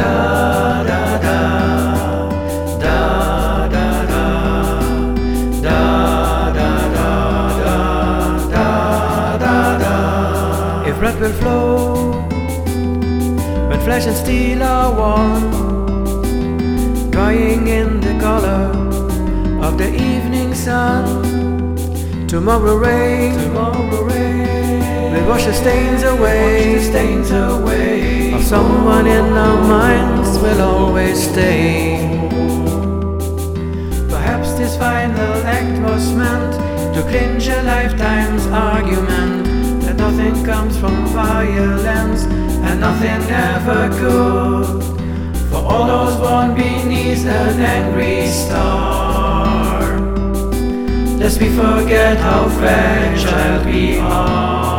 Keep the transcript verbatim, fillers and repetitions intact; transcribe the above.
Da da da, da da da, da da da, da da da. If blood will flow when flesh and steel are one, drying in the color of the evening sun, tomorrow rain, tomorrow rain will wash the stains away, wash the stains away. Of someone in our minds will always stay. Perhaps this final act was meant to clinch a lifetime's argument that nothing comes from violence and nothing ever could. For all those born beneath an angry star, lest we forget how fragile we are.